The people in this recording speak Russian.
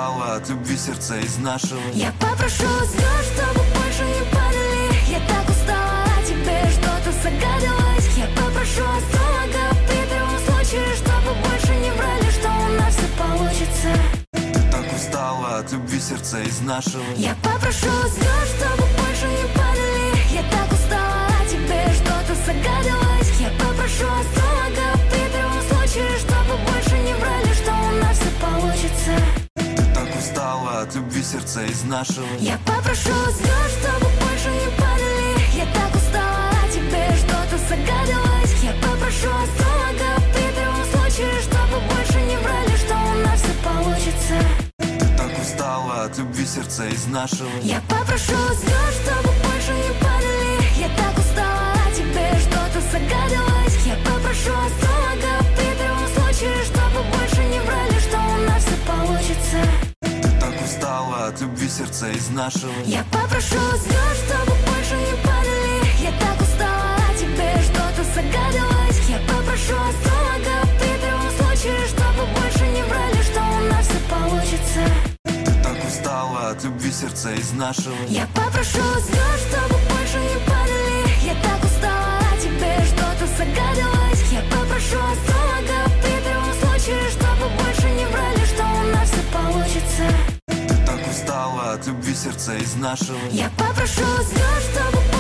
устала от любви, сердце изнашивает. Я попрошу звезд, чтобы больше не падали. Я так устала от тебя, что-то загадалось. Я попрошу астролога при первом случае, чтобы больше не врали, что у нас все получится. Ты так устала от любви, сердце изнашивает. Я попрошу звезд, чтобы больше не падали. Я так устала от тебя, что-то загадалось. Я попрошу астролога при первом случае, чтобы больше не врали, что у нас все получится. Ты так устала от любви, сердце изнашивает. Я попрошу звезд, чтобы больше не падали. Я так устала от тебя, что-то загадалось. Я попрошу астролога при первом случае, чтобы больше не врали, что у нас все получится. Ты так устала от любви, сердце изнашивает. Я попрошу звезд, чтобы больше не падали. Я так устала от тебя, что-то загадалось. Я попрошу астролога при первом случае, чтобы больше не врали, что у нас все получится. Ты так устала от любви, сердце изнашивает. Я попрошу звезд, чтобы больше не падали. Я так устала от тебя, что-то загадалось. Я попрошу астролога при первом случае, чтобы больше не врали, что у нас все получится. Ты так устала от любви, сердце изнашивает. Я попрошу звезд, чтобы больше не падали. Я так устала от тебя, что-то загадалось. Я попрошу астролога при первом случае, чтобы больше не врали, что у нас все получится. Ты так устала от любви, сердце изнашивает. Я попрошу звезд, чтобы